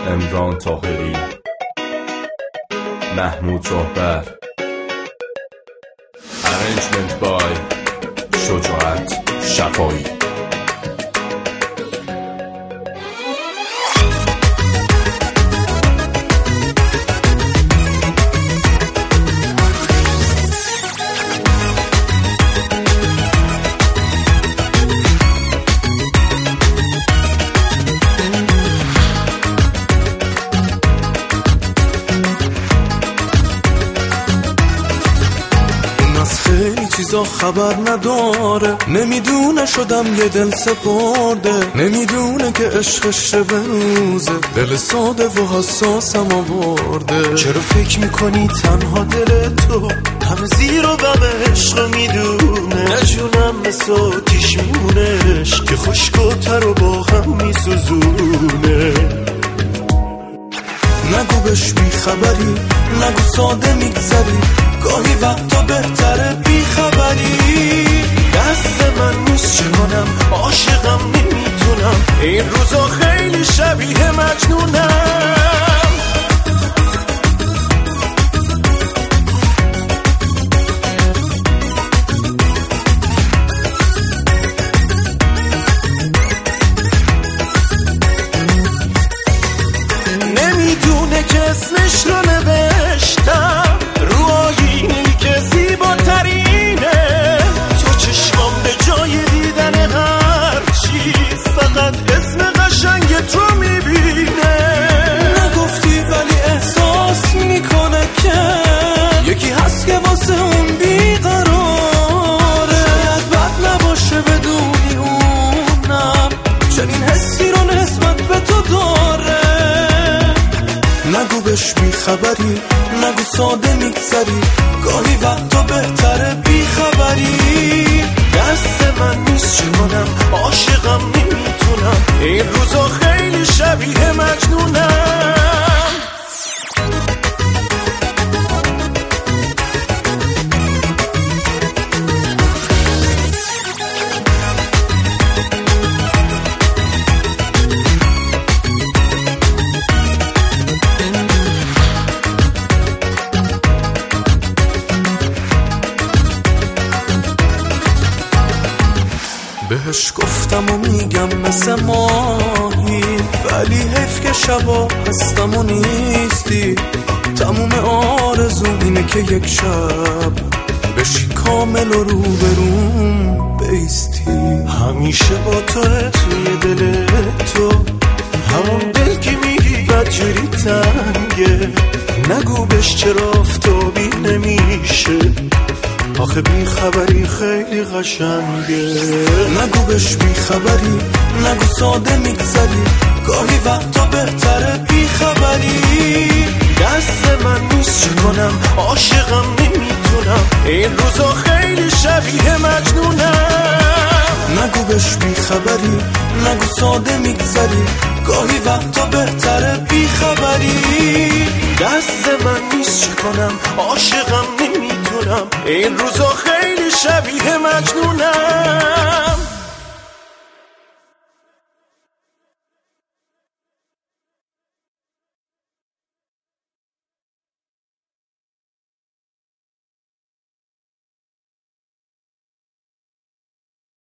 عمران طاهری، محمود راهبر. Arrangement by شجاعت شفایی. خیلی چیزا خبر نداره، نمیدونه شدم یه دل سپرده، نمیدونه که عشقش به روزه، دل ساده و حساسم آورده. چرا فکر میکنی تنها دل تو همه زیر و بم عشق میدونه؟ نجونم مثل آتیش میمونش که خشک‌تر و با هم میسوزونه. نگو بهش بی خبری، نگو ساده میگذری، گاهی وقتا بهتره بی خبری. دست من نیست چه کنم، عاشقم نمیتونم، این روزا خیلی شبیه مجنونم. نمیدونه که اسمش رو نوشتم رو آیینی که زیباترینه. تو چشمام به جای دیدن هر چیز فقط اسم قشنگت رو میبینه. نگفتی ولی احساس میکنه که یکی هست که واسه اون بیقراره. شاید بد نباشه بدونی اونم چنین حسی رو نسبت به تو داره. نگو بهش بی خبری، نگو ساده میگذری، گاهی وقتا بهتره بی خبری. دست من نیست چه کنم، عاشقم نمیتونم، این روزا خیلی شبیه مجنونم. بهش گفتم و میگم مثل ماهی، ولی حیف که شبا هستم و نیستی. تموم آرزوم اینه که یک شب بشی کامل و روبروم بیستی. همیشه با توه توی دل تو، همون دل که میگی بدجوری تنگه. نگو بهش چرا آفتابی نمیشه، آخه بی خبری خیلی قشنگه. نگو بهش بی خبری، نگو ساده میگذری، گاهی وقتا بهتره بی خبری. دست من نیست چه کنم، عاشقم نمیتونم، این روزا خیلی شبیه مجنونم. نگو بهش بی خبری، نگو ساده میگذری، گاهی وقتا بهتره بی خبری. دست من نیست چه کنم، عاشقم نمیتونم، این روزا خیلی شبیه مجنونم.